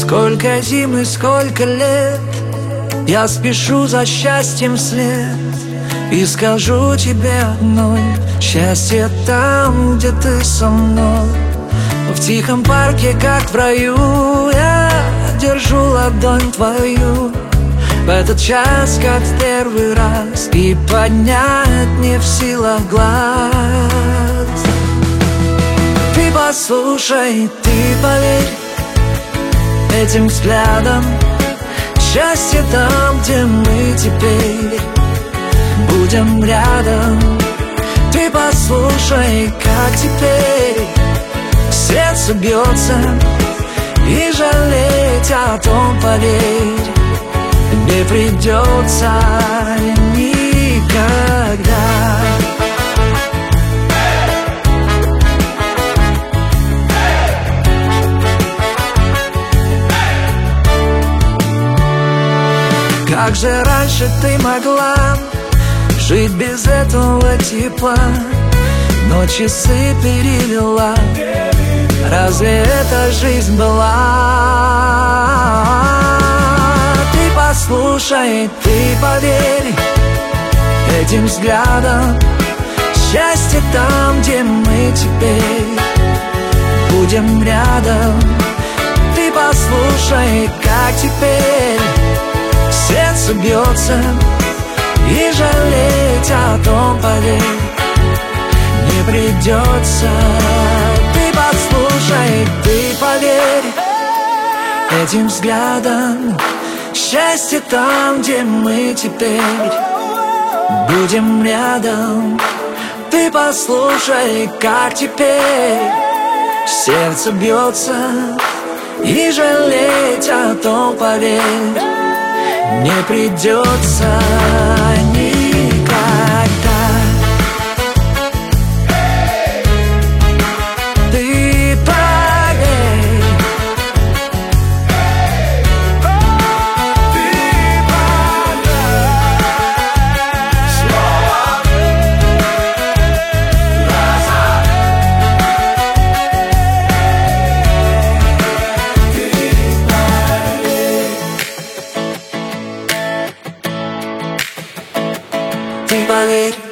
Сколько зим и сколько лет я спешу за счастьем вслед, и скажу тебе одной: счастье там, где ты со мной. В тихом парке, как в раю, я держу ладонь твою в этот час, как в первый раз, и поднять не в силах глаз. Ты послушай, ты поверь этим взглядом: счастье там, где мы теперь будем рядом. Ты послушай, как теперь сердце бьется, и жалеть о том, поверь, не придется никогда. Как же раньше ты могла жить без этого тепла, но часы перевела? Разве эта жизнь была? Ты послушай, ты поверь этим взглядом: счастье там, где мы теперь будем рядом. Ты послушай, как теперь сердце бьется, и жалеть о том, поверь, не придется. Ты послушай, ты поверь этим взглядом: счастье там, где мы теперь будем рядом. Ты послушай, как теперь сердце бьется, и жалеть о том, поверь, не придется никогда. Ты поверь, ты поверь, снова назад. Ты поверь, ты поверь.